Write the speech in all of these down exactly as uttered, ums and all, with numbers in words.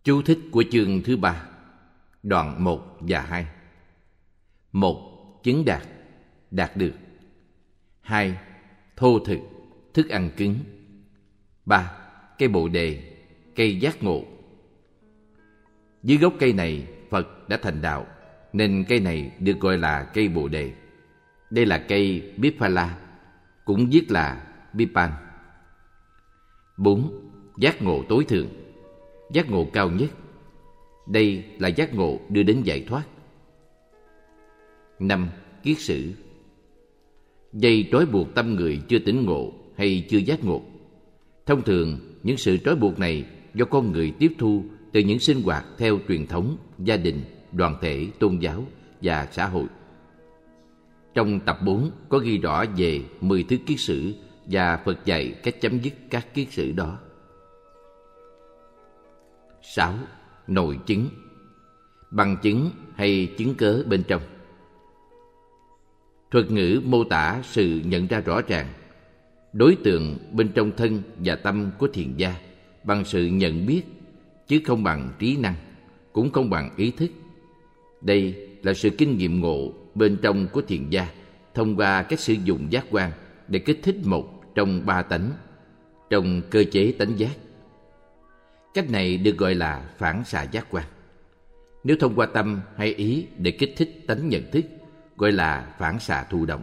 Chú thích của chương thứ ba, đoạn một và hai. Một. Chứng đạt, đạt được. Hai. Thô thực, thức ăn cứng. Ba. Cây bồ đề, cây giác ngộ. Dưới gốc cây này, Phật đã thành đạo, nên cây này được gọi là cây bồ đề. Đây là cây Biphala, cũng viết là Bipan. Bốn. Giác ngộ tối thượng, giác ngộ cao nhất. Đây là giác ngộ đưa đến giải thoát. Năm. Kiết sử, dây trói buộc tâm người chưa tỉnh ngộ hay chưa giác ngộ. Thông thường, những sự trói buộc này do con người tiếp thu từ những sinh hoạt theo truyền thống, gia đình, đoàn thể, tôn giáo và xã hội. Trong tập bốn có ghi rõ về mười thứ kiết sử và Phật dạy cách chấm dứt các kiết sử đó. Sáu. Nội chứng, bằng chứng hay chứng cớ bên trong. Thuật ngữ mô tả sự nhận ra rõ ràng đối tượng bên trong thân và tâm của thiền gia bằng sự nhận biết, chứ không bằng trí năng, cũng không bằng ý thức. Đây là sự kinh nghiệm ngộ bên trong của thiền gia thông qua cách sử dụng giác quan để kích thích một trong ba tánh, trong cơ chế tánh giác. Cách này được gọi là phản xạ giác quan. Nếu thông qua tâm hay ý để kích thích tánh nhận thức, gọi là phản xạ thụ động.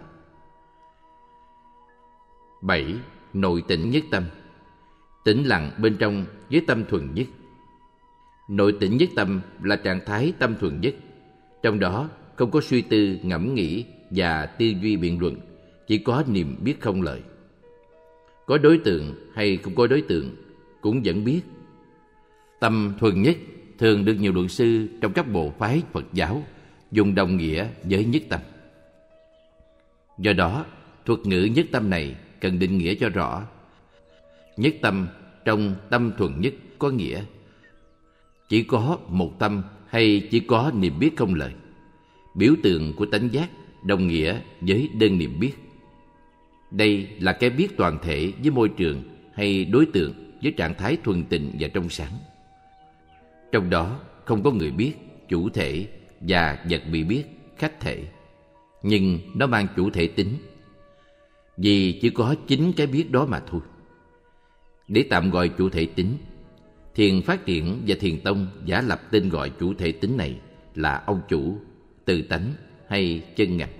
Bảy. Nội tĩnh nhất tâm, tĩnh lặng bên trong với tâm thuần nhất. Nội tĩnh nhất tâm là trạng thái tâm thuần nhất, trong đó không có suy tư ngẫm nghĩ và tư duy biện luận, chỉ có niềm biết không lời. Có đối tượng hay không có đối tượng cũng vẫn biết. Tâm thuần nhất thường được nhiều luận sư trong các bộ phái Phật giáo dùng đồng nghĩa với nhất tâm. Do đó, thuật ngữ nhất tâm này cần định nghĩa cho rõ. Nhất tâm trong tâm thuần nhất có nghĩa chỉ có một tâm hay chỉ có niềm biết không lời. Biểu tượng của tánh giác đồng nghĩa với đơn niệm biết. Đây là cái biết toàn thể với môi trường hay đối tượng với trạng thái thuần tịnh và trong sáng. Trong đó không có người biết, chủ thể và vật bị biết, khách thể, nhưng nó mang chủ thể tính, vì chỉ có chính cái biết đó mà thôi. Để tạm gọi chủ thể tính, thiền phát triển và thiền tông giả lập tên gọi chủ thể tính này là ông chủ, tự tánh hay chân ngã.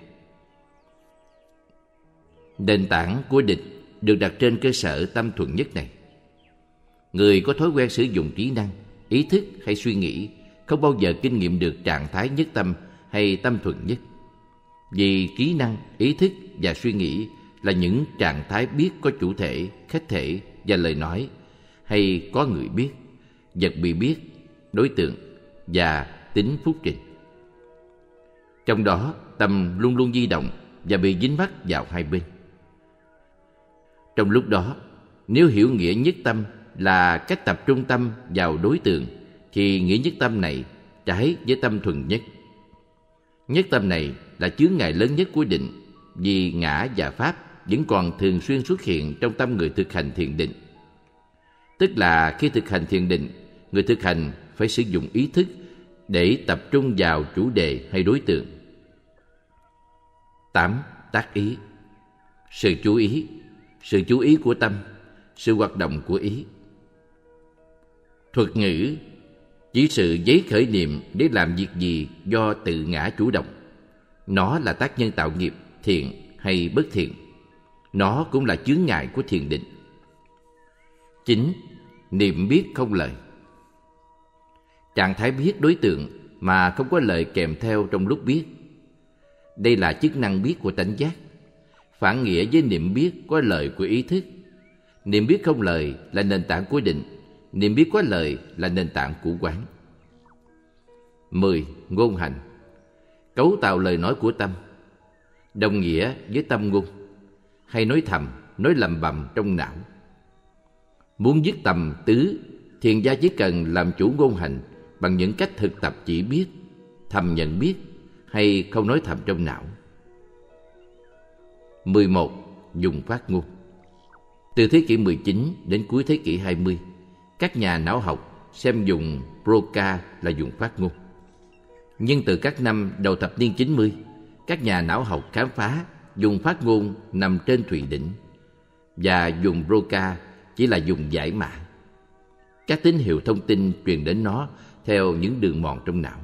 Nền tảng của định được đặt trên cơ sở tâm thuần nhất này. Người có thói quen sử dụng trí năng, ý thức hay suy nghĩ không bao giờ kinh nghiệm được trạng thái nhất tâm hay tâm thuần nhất. Vì trí năng, ý thức và suy nghĩ là những trạng thái biết có chủ thể, khách thể và lời nói, hay có người biết, vật bị biết, đối tượng và tính phúc trình. Trong đó, tâm luôn luôn di động và bị dính mắc vào hai bên. Trong lúc đó, nếu hiểu nghĩa nhất tâm là cách tập trung tâm vào đối tượng, thì nghĩa nhất tâm này trái với tâm thuần nhất. Nhất tâm này là chướng ngại lớn nhất của định, vì ngã và pháp vẫn còn thường xuyên xuất hiện trong tâm người thực hành thiền định. Tức là khi thực hành thiền định, người thực hành phải sử dụng ý thức để tập trung vào chủ đề hay đối tượng. Tám. Tác ý, sự chú ý, sự chú ý của tâm, sự hoạt động của ý. Thuật ngữ chỉ sự giấy khởi niệm để làm việc gì do tự ngã chủ động. Nó là tác nhân tạo nghiệp, thiện hay bất thiện. Nó cũng là chướng ngại của thiền định. Chín. Niệm biết không lời, trạng thái biết đối tượng mà không có lời kèm theo trong lúc biết. Đây là chức năng biết của tánh giác, phản nghĩa với niệm biết có lời của ý thức. Niệm biết không lời là nền tảng của định, niệm biết có lời là nền tảng của quán. Mười. Ngôn hành, cấu tạo lời nói của tâm, đồng nghĩa với tâm ngôn, hay nói thầm, nói lầm bầm trong não. Muốn dứt tầm tứ, thiền gia chỉ cần làm chủ ngôn hành bằng những cách thực tập chỉ biết, thầm nhận biết hay không nói thầm trong não. Mười một. Dùng phát ngôn. Từ thế kỷ mười chín đến cuối thế kỷ hai mươi, các nhà não học xem dùng Broca là dùng phát ngôn. Nhưng từ các năm đầu thập niên chín mươi, các nhà não học khám phá dùng phát ngôn nằm trên thùy đỉnh, và dùng Broca chỉ là dùng giải mã. Các tín hiệu thông tin truyền đến nó theo những đường mòn trong não.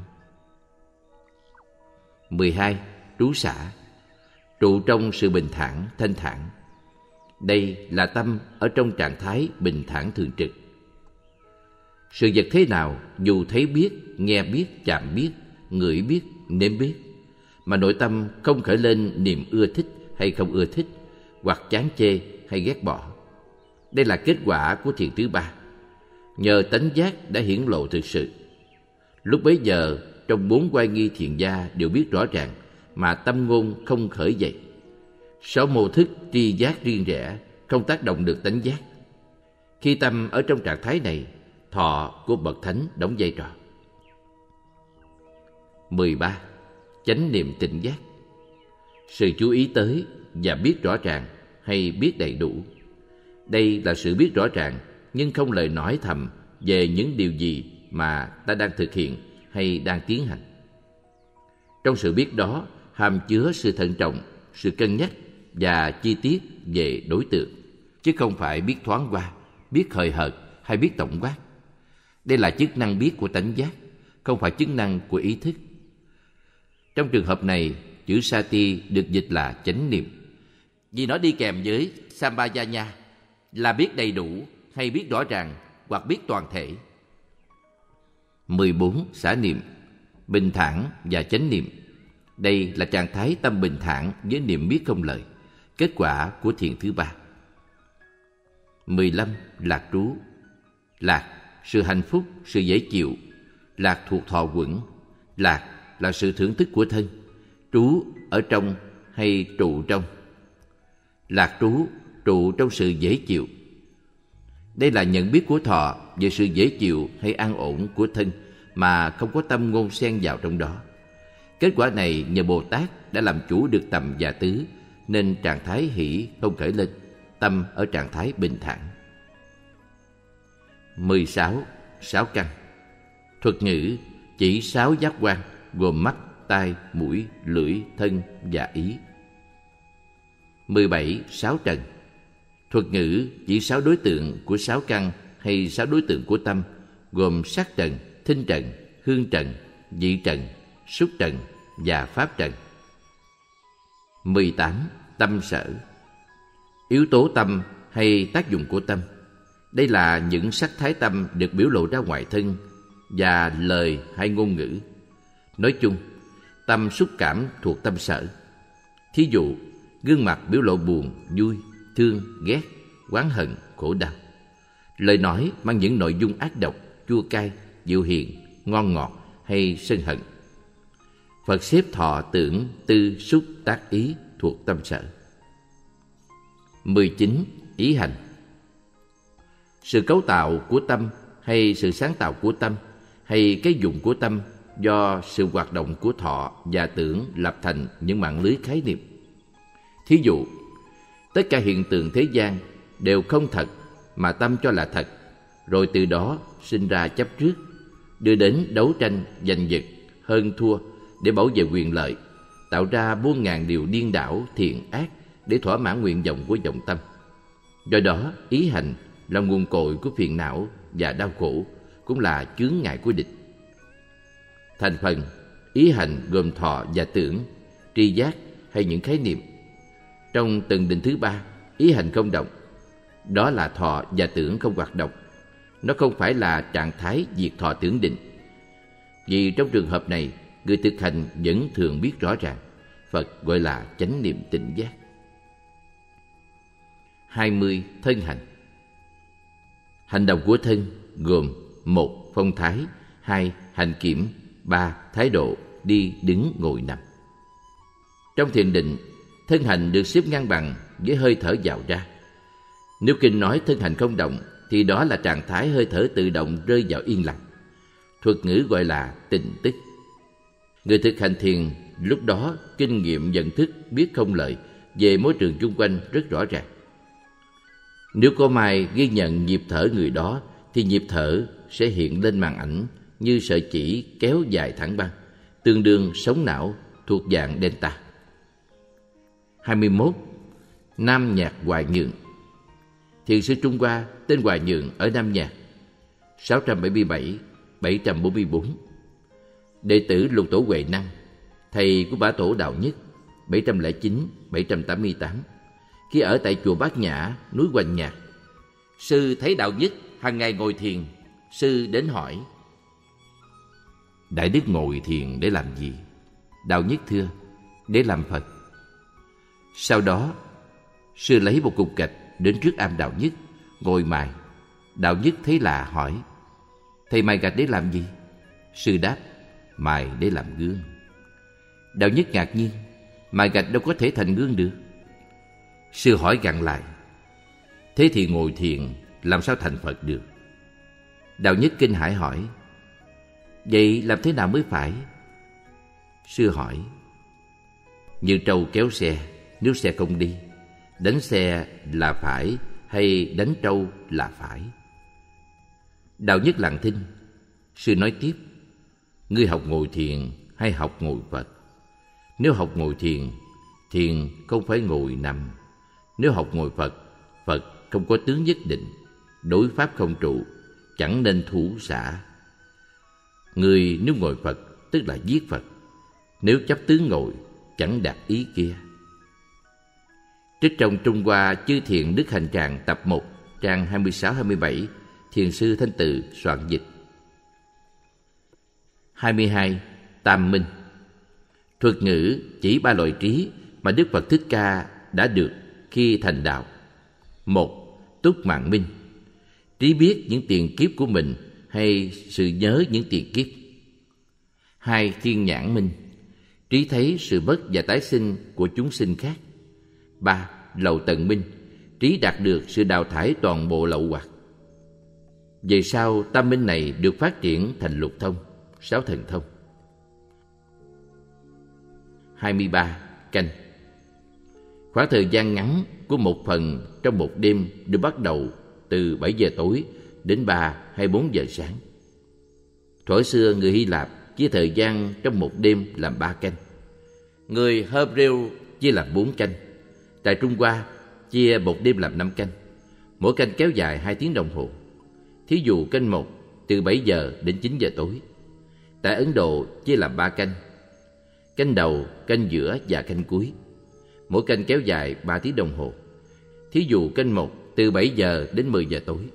mười hai. Trú xả. Trụ trong sự bình thản, thanh thản. Đây là tâm ở trong trạng thái bình thản thường trực. Sự vật thế nào, dù thấy biết, nghe biết, chạm biết, ngửi biết, nếm biết, mà nội tâm không khởi lên niềm ưa thích hay không ưa thích, hoặc chán chê hay ghét bỏ. Đây là kết quả của thiền thứ ba. Nhờ tánh giác đã hiển lộ thực sự. Lúc bấy giờ, trong bốn oai nghi thiền gia đều biết rõ ràng, mà tâm ngôn không khởi dậy. Sáu mô thức tri giác riêng rẽ không tác động được tánh giác. Khi tâm ở trong trạng thái này, thọ của bậc thánh đóng vai trò. mười ba. Chánh niệm tỉnh giác. Sự chú ý tới và biết rõ ràng hay biết đầy đủ. Đây là sự biết rõ ràng nhưng không lời nói thầm về những điều gì mà ta đang thực hiện hay đang tiến hành. Trong sự biết đó hàm chứa sự thận trọng, sự cân nhắc và chi tiết về đối tượng, chứ không phải biết thoáng qua, biết hời hợt hay biết tổng quát. Đây là chức năng biết của tánh giác, không phải chức năng của ý thức. Trong trường hợp này, chữ sati được dịch là chánh niệm, vì nó đi kèm với sampajanya là biết đầy đủ hay biết rõ ràng hoặc biết toàn thể. mười bốn. Xả niệm. Bình thản và chánh niệm. Đây là trạng thái tâm bình thản với niệm biết không lời, kết quả của thiền thứ ba. mười lăm. Lạc trú. Lạc, sự hạnh phúc, sự dễ chịu. Lạc thuộc thọ quẩn. Lạc là sự thưởng thức của thân. Trú ở trong hay trụ trong. Lạc trú, trụ trong sự dễ chịu. Đây là nhận biết của thọ về sự dễ chịu hay an ổn của thân mà không có tâm ngôn xen vào trong đó. Kết quả này nhờ Bồ Tát đã làm chủ được tầm và tứ, nên trạng thái hỷ không khởi lên, tâm ở trạng thái bình thản. mười sáu. Sáu căn. Thuật ngữ chỉ sáu giác quan gồm mắt, tai, mũi, lưỡi, thân và ý. mười bảy. Sáu trần. Thuật ngữ chỉ sáu đối tượng của sáu căn hay sáu đối tượng của tâm gồm sắc trần, thinh trần, hương trần, vị trần, xúc trần và pháp trần. mười tám. Tâm sở. Yếu tố tâm hay tác dụng của tâm. Đây là những sắc thái tâm được biểu lộ ra ngoài thân và lời hay ngôn ngữ. Nói chung, tâm xúc cảm thuộc tâm sở. Thí dụ, gương mặt biểu lộ buồn, vui, thương, ghét, oán hận, khổ đau. Lời nói mang những nội dung ác độc, chua cay, dịu hiền, ngon ngọt hay sân hận. Phật xếp thọ tưởng tư xúc tác ý thuộc tâm sở. mười chín. Ý hành. Sự cấu tạo của tâm hay sự sáng tạo của tâm hay cái dụng của tâm do sự hoạt động của thọ và tưởng lập thành những mạng lưới khái niệm. Thí dụ, tất cả hiện tượng thế gian đều không thật mà tâm cho là thật, rồi từ đó sinh ra chấp trước, đưa đến đấu tranh, giành giật, hơn thua để bảo vệ quyền lợi, tạo ra muôn ngàn điều điên đảo, thiện ác để thỏa mãn nguyện vọng của vọng tâm. Do đó, ý hành là nguồn cội của phiền não và đau khổ, cũng là chướng ngại của địch. Thành phần, ý hành gồm thọ và tưởng, tri giác hay những khái niệm. Trong tầng định thứ ba, ý hành không động. Đó là thọ và tưởng không hoạt động. Nó không phải là trạng thái diệt thọ tưởng định. Vì trong trường hợp này, người thực hành vẫn thường biết rõ ràng. Phật gọi là chánh niệm tỉnh giác. hai mươi. Thân hành. Hành động của thân gồm: một. Phong thái, hai. Hành kiểm, ba. Thái độ đi, đứng, ngồi, nằm. Trong thiền định, thân hành được xếp ngang bằng với hơi thở vào ra. Nếu kinh nói thân hành không động, thì đó là trạng thái hơi thở tự động rơi vào yên lặng. Thuật ngữ gọi là tỉnh tức. Người thực hành thiền lúc đó kinh nghiệm nhận thức biết không lời về môi trường chung quanh rất rõ ràng. Nếu có mai ghi nhận nhịp thở người đó, thì nhịp thở sẽ hiện lên màn ảnh như sợi chỉ kéo dài thẳng băng, tương đương sóng não thuộc dạng delta. hai mươi mốt. Nam Nhạc Hoài Nhượng. Thiền sư Trung Hoa tên Hoài Nhượng ở Nam Nhạc, sáu trăm bảy mươi bảy đến bảy trăm bốn mươi bốn. Đệ tử Lục Tổ Huệ Năng, thầy của Bá Tổ Đạo Nhất, bảy trăm lẻ chín đến bảy trăm tám mươi tám. Khi ở tại chùa Bát Nhã, núi Hoành Nhạc, sư thấy Đạo Nhất hàng ngày ngồi thiền. Sư đến hỏi: Đại đức ngồi thiền để làm gì? Đạo Nhất thưa: Để làm Phật. Sau đó, sư lấy một cục gạch đến trước am Đạo Nhất, ngồi mài. Đạo Nhất thấy lạ hỏi: Thầy mài gạch để làm gì? Sư đáp: Mài để làm gương. Đạo Nhất ngạc nhiên: Mài gạch đâu có thể thành gương được. Sư hỏi gặng lại: Thế thì ngồi thiền làm sao thành Phật được? Đạo Nhất kinh hãi hỏi: Vậy làm thế nào mới phải? Sư hỏi: Như trâu kéo xe, nếu xe không đi, đánh xe là phải hay đánh trâu là phải? Đạo Nhất lặng thinh. Sư nói tiếp: Ngươi học ngồi thiền hay học ngồi Phật? Nếu học ngồi thiền, thiền không phải ngồi nằm. Nếu học ngồi Phật, Phật không có tướng nhất định, đối pháp không trụ, chẳng nên thủ xả. Người nếu ngồi Phật tức là giết Phật, nếu chấp tướng ngồi chẳng đạt ý kia. Trích trong Trung Hoa Chư Thiện Đức Hành Tràng tập một, trang hai mươi sáu hai mươi bảy, Thiền sư Thanh Từ soạn dịch. hai mươi hai. Tam Minh. Thuật ngữ chỉ ba loại trí mà Đức Phật Thích Ca đã được khi thành đạo. Một. Túc Mạng Minh, trí biết những tiền kiếp của mình hay sự nhớ những tiền kiếp. Hai. Thiên Nhãn Minh, trí thấy sự mất và tái sinh của chúng sinh khác. Ba. Lậu Tận Minh, trí đạt được sự đào thải toàn bộ lậu hoặc. Về sau, tam minh này được phát triển thành lục thông, sáu thần thông. hai mươi ba. Canh. Khoảng thời gian ngắn của một phần trong một đêm được bắt đầu từ bảy giờ tối đến ba hay bốn giờ sáng. Thuở xưa người Hy Lạp chia thời gian trong một đêm làm ba canh. Người Hebrew chia làm bốn canh. Tại Trung Hoa chia một đêm làm năm canh, mỗi canh kéo dài hai tiếng đồng hồ. Thí dụ canh một từ bảy giờ đến chín giờ tối. Tại Ấn Độ chia làm ba canh: canh đầu, canh giữa và canh cuối. Mỗi canh kéo dài ba tiếng đồng hồ. Thí dụ canh một từ bảy giờ đến mười giờ tối.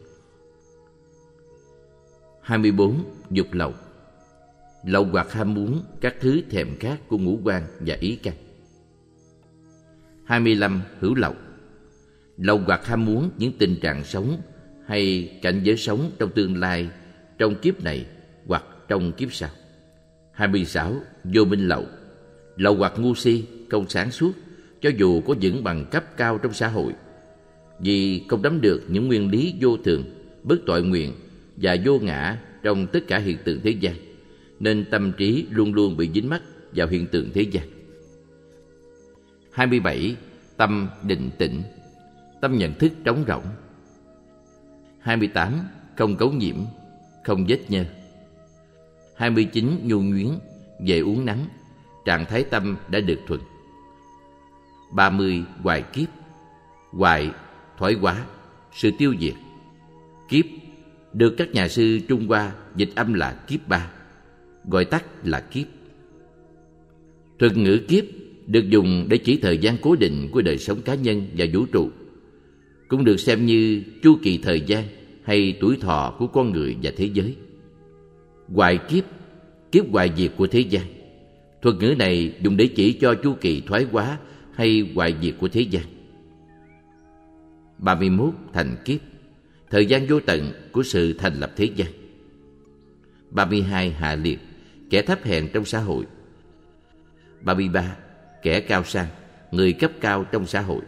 hai mươi bốn. Dục lậu. Lậu hoặc ham muốn các thứ thèm khát của ngũ quan và ý căn. hai mươi lăm. Hữu lậu. Lậu hoặc ham muốn những tình trạng sống hay cảnh giới sống trong tương lai, trong kiếp này hoặc trong kiếp sau. hai mươi sáu. Vô minh lậu. Lậu hoặc ngu si, không sáng suốt, cho dù có những bằng cấp cao trong xã hội, vì không nắm được những nguyên lý vô thường, bất tội nguyện và vô ngã trong tất cả hiện tượng thế gian, nên tâm trí luôn luôn bị dính mắc vào hiện tượng thế gian. hai mươi bảy. Tâm định tĩnh, tâm nhận thức trống rỗng. hai mươi tám. Không cấu nhiễm, không vết nhơ. hai mươi chín. Nhu nhuyến, về uống nắng, trạng thái tâm đã được thuần. ba mươi. Hoại kiếp. Hoại, thoái hóa, sự tiêu diệt. Kiếp được các nhà sư Trung Hoa dịch âm là kiếp ba, gọi tắt là kiếp. Thuật ngữ kiếp được dùng để chỉ thời gian cố định của đời sống cá nhân và vũ trụ, cũng được xem như chu kỳ thời gian hay tuổi thọ của con người và thế giới. Hoại kiếp, kiếp hoại diệt của thế gian. Thuật ngữ này dùng để chỉ cho chu kỳ thoái hóa hay hoại diệt của thế gian. ba mươi mốt. Thành kiếp, thời gian vô tận của sự thành lập thế gian. ba mươi hai. Hạ liệt, kẻ thấp hèn trong xã hội. ba mươi ba. Kẻ cao sang, người cấp cao trong xã hội.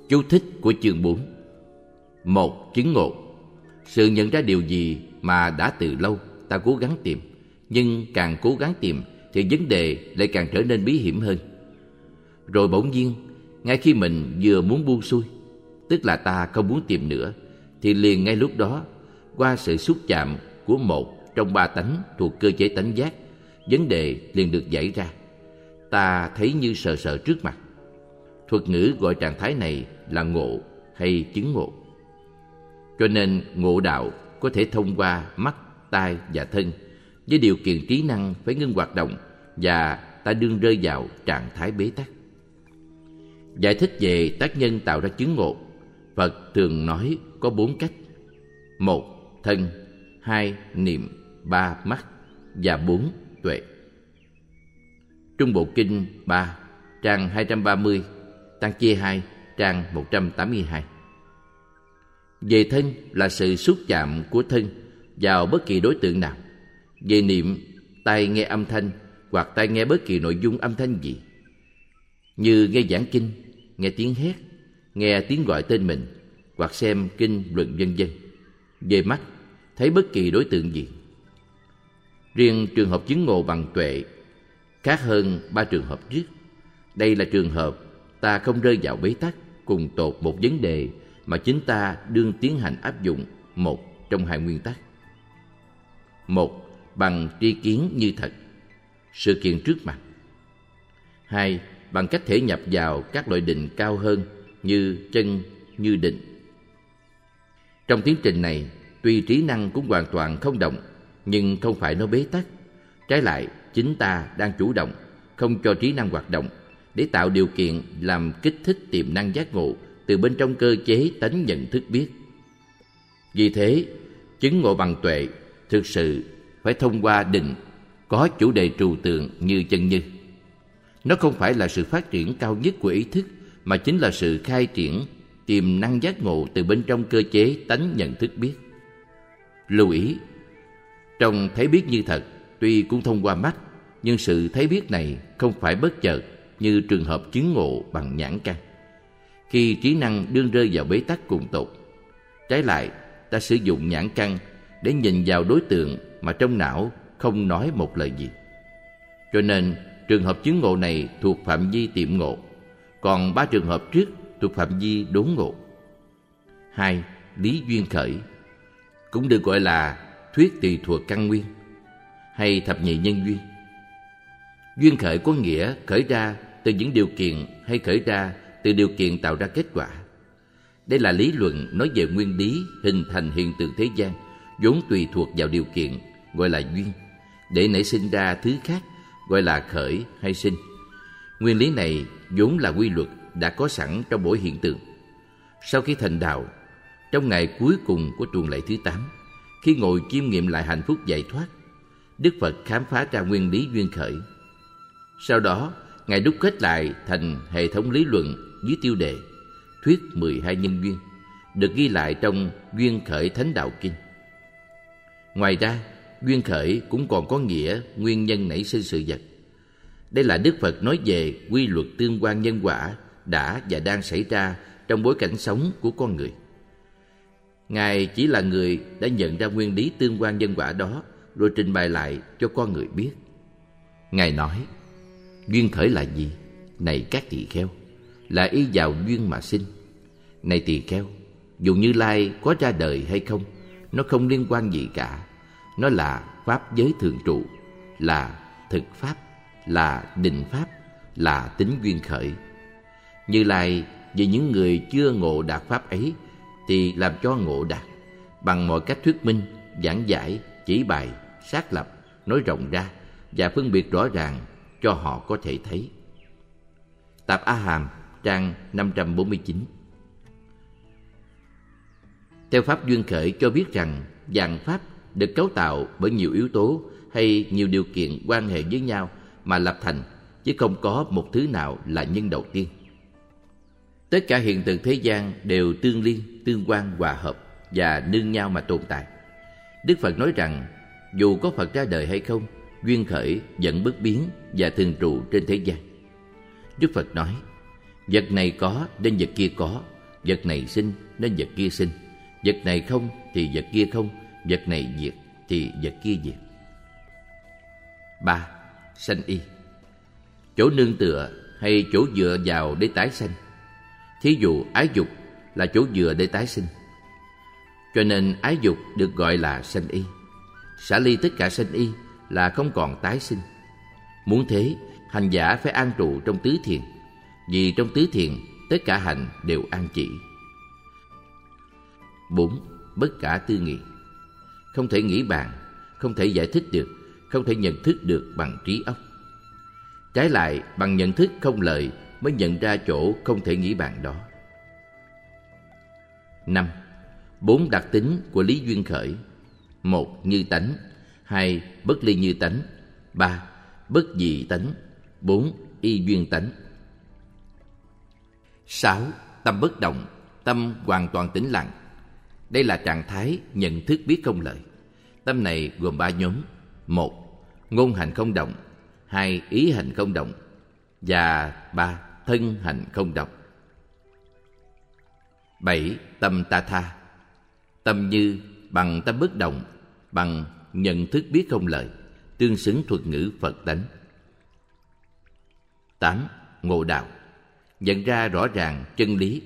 Chú thích của chương bốn. Một. Chứng ngộ. Sự nhận ra điều gì mà đã từ lâu ta cố gắng tìm, nhưng càng cố gắng tìm thì vấn đề lại càng trở nên bí hiểm hơn. Rồi bỗng nhiên, ngay khi mình vừa muốn buông xuôi, tức là ta không muốn tìm nữa, thì liền ngay lúc đó, qua sự xúc chạm của một trong ba tánh thuộc cơ chế tánh giác, vấn đề liền được giải ra. Ta thấy như sờ sờ trước mặt. Thuật ngữ gọi trạng thái này là ngộ hay chứng ngộ. Cho nên ngộ đạo có thể thông qua mắt, tai và thân, với điều kiện trí năng phải ngưng hoạt động và ta đương rơi vào trạng thái bế tắc. Giải thích về tác nhân tạo ra chứng ngộ, Phật thường nói có bốn cách: một. Thân, hai. Niệm, ba. Mắt và bốn. Tuệ. Trung Bộ Kinh ba, trang hai trăm ba mươi, Tăng chia hai, trang một trăm tám mươi hai. Về thân là sự xúc chạm của thân vào bất kỳ đối tượng nào. Về niệm, tai nghe âm thanh hoặc tai nghe bất kỳ nội dung âm thanh gì, như nghe giảng kinh, nghe tiếng hét, nghe tiếng gọi tên mình, hoặc xem kinh luận vân vân. Về mắt, thấy bất kỳ đối tượng gì. Riêng trường hợp chứng ngộ bằng tuệ khác hơn ba trường hợp trước. Đây là trường hợp ta không rơi vào bế tắc cùng tột một vấn đề mà chính ta đương tiến hành áp dụng một trong hai nguyên tắc. Một, bằng tri kiến như thật, sự kiện trước mặt. Hai, bằng cách thể nhập vào các loại định cao hơn như chân, như định. Trong tiến trình này, tuy trí năng cũng hoàn toàn không động, nhưng không phải nó bế tắc. Trái lại, chính ta đang chủ động, không cho trí năng hoạt động, để tạo điều kiện làm kích thích tiềm năng giác ngộ từ bên trong cơ chế tánh nhận thức biết. Vì thế, chứng ngộ bằng tuệ thực sự phải thông qua định, có chủ đề trừu tượng như chân như. Nó không phải là sự phát triển cao nhất của ý thức, mà chính là sự khai triển tiềm năng giác ngộ từ bên trong cơ chế tánh nhận thức biết. Lưu ý, trong thấy biết như thật, tuy cũng thông qua mắt, nhưng sự thấy biết này không phải bất chợt như trường hợp chứng ngộ bằng nhãn căn, khi trí năng đương rơi vào bế tắc cùng tột. Trái lại, ta sử dụng nhãn căn để nhìn vào đối tượng mà trong não không nói một lời gì. Cho nên, trường hợp chứng ngộ này thuộc phạm vi tiệm ngộ, còn ba trường hợp trước thuộc phạm vi đốn ngộ. Hai, lý duyên khởi, cũng được gọi là thuyết tùy thuộc căn nguyên hay thập nhị nhân duyên. Duyên khởi có nghĩa khởi ra từ những điều kiện hay khởi ra từ điều kiện tạo ra kết quả. Đây là lý luận nói về nguyên lý hình thành hiện tượng thế gian vốn tùy thuộc vào điều kiện, gọi là duyên, để nảy sinh ra thứ khác, gọi là khởi hay sinh. Nguyên lý này vốn là quy luật đã có sẵn trong mỗi hiện tượng. Sau khi thành đạo, trong ngày cuối cùng của tuần lễ thứ tám, khi ngồi chiêm nghiệm lại hạnh phúc giải thoát, Đức Phật khám phá ra nguyên lý duyên khởi. Sau đó, Ngài đúc kết lại thành hệ thống lý luận dưới tiêu đề Thuyết mười hai nhân duyên, được ghi lại trong Duyên khởi Thánh Đạo Kinh. Ngoài ra, duyên khởi cũng còn có nghĩa nguyên nhân nảy sinh sự vật. Đây là Đức Phật nói về quy luật tương quan nhân quả đã và đang xảy ra trong bối cảnh sống của con người. Ngài chỉ là người đã nhận ra nguyên lý tương quan nhân quả đó, rồi trình bày lại cho con người biết. Ngài nói, duyên khởi là gì? Này các tỳ kheo, là y vào duyên mà sinh. Này tỳ kheo, dù Như Lai có ra đời hay không, nó không liên quan gì cả. Nó là pháp giới thường trụ, là thực pháp, là định pháp, là tính duyên khởi. Như Lai vì những người chưa ngộ đạt pháp ấy thì làm cho ngộ đạt, bằng mọi cách thuyết minh, giảng giải, chỉ bày, xác lập, nói rộng ra và phân biệt rõ ràng cho họ có thể thấy. Tạp A Hàm, trang năm trăm bốn mươi chín. Theo pháp duyên khởi cho biết rằng vạn pháp được cấu tạo bởi nhiều yếu tố hay nhiều điều kiện quan hệ với nhau mà lập thành, chứ không có một thứ nào là nhân đầu tiên. Tất cả hiện tượng thế gian đều tương liên, tương quan, hòa hợp và nương nhau mà tồn tại. Đức Phật nói rằng dù có Phật ra đời hay không, duyên khởi vẫn bất biến và thường trụ trên thế gian. Đức Phật nói, vật này có nên vật kia có, vật này sinh nên vật kia sinh, vật này không thì vật kia không, vật này diệt thì vật kia diệt. Ba. Sanh y. Chỗ nương tựa hay chỗ dựa vào để tái sanh. Thí dụ ái dục là chỗ dựa để tái sinh, cho nên ái dục được gọi là sanh y. Xả ly tất cả sanh y là không còn tái sinh. Muốn thế, hành giả phải an trụ trong tứ thiền, vì trong tứ thiền tất cả hành đều an chỉ. Bốn. Bất khả tư nghị. Không thể nghĩ bàn, không thể giải thích được, không thể nhận thức được bằng trí óc. Trái lại, bằng nhận thức không lời mới nhận ra chỗ không thể nghĩ bàn đó. Năm. Bốn đặc tính của lý duyên khởi. Một. Như tánh. Hai. Bất ly như tánh. Ba. Bất dị tánh. Bốn. Y duyên tánh. Sáu. Tâm bất động. Tâm hoàn toàn tĩnh lặng. Đây là trạng thái nhận thức biết không lời. Tâm này gồm ba nhóm. Một. Ngôn hành không động. Hai. Ý hành không động. Và ba. Thân hành không động. Bảy. Tâm ta tha. Tâm như bằng tâm bất động, bằng nhận thức biết không lời, tương xứng thuật ngữ Phật tánh. Tám. Ngộ đạo. Nhận ra rõ ràng chân lý.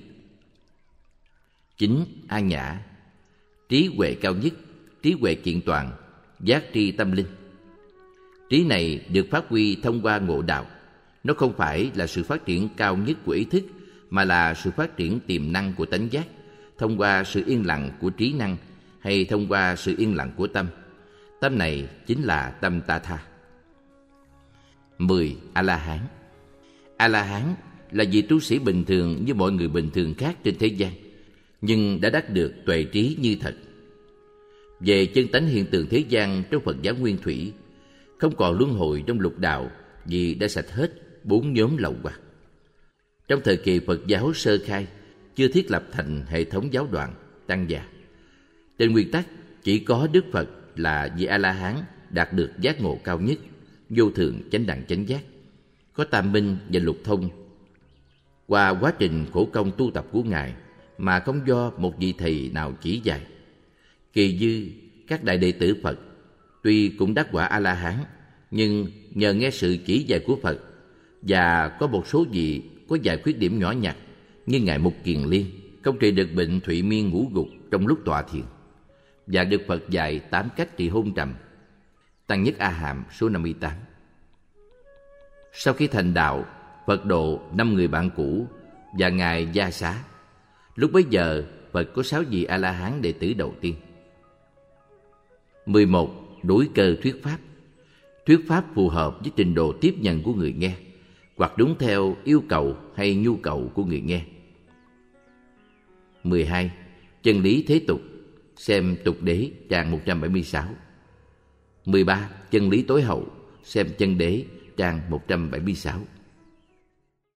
Chín. An nhã. Trí huệ cao nhất, trí huệ kiện toàn, giác tri tâm linh. Trí này được phát huy thông qua ngộ đạo. Nó không phải là sự phát triển cao nhất của ý thức, mà là sự phát triển tiềm năng của tánh giác, thông qua sự yên lặng của trí năng hay thông qua sự yên lặng của tâm. Tâm này chính là tâm ta tha. Mười. A-la-hán. A-la-hán là vị tu sĩ bình thường như mọi người bình thường khác trên thế gian, nhưng đã đắc được tuệ trí như thật. Về chân tánh hiện tượng thế gian trong Phật giáo nguyên thủy, không còn luân hồi trong lục đạo vì đã sạch hết bốn nhóm lậu hoặc. Trong thời kỳ Phật giáo sơ khai, chưa thiết lập thành hệ thống giáo đoàn, tăng già. Trên nguyên tắc, chỉ có Đức Phật là vị A-la-hán đạt được giác ngộ cao nhất, vô thượng chánh đẳng chánh giác, có tam minh và lục thông. Qua quá trình khổ công tu tập của Ngài mà không do một vị thầy nào chỉ dạy. Kỳ dư, các đại đệ tử Phật tuy cũng đắc quả A-la-hán, nhưng nhờ nghe sự chỉ dạy của Phật và có một số vị có vài khuyết điểm nhỏ nhặt, như Ngài Mục Kiền Liên không trị được bệnh thụy miên ngũ gục trong lúc tọa thiền, và được Phật dạy tám cách trị hôn trầm. Tăng Nhất A Hàm số năm mươi tám. Sau khi thành đạo, Phật độ năm người bạn cũ và Ngài Gia Xá. Lúc bấy giờ, Phật có sáu vị A-la-hán đệ tử đầu tiên. Mười một. Đối cơ thuyết pháp. Thuyết pháp phù hợp với trình độ tiếp nhận của người nghe, hoặc đúng theo yêu cầu hay nhu cầu của người nghe. Mười hai. Chân lý thế tục. Xem Tục Đế trang một trăm bảy mươi sáu. Mười ba. Chân lý tối hậu. Xem Chân Đế trang một trăm bảy mươi sáu.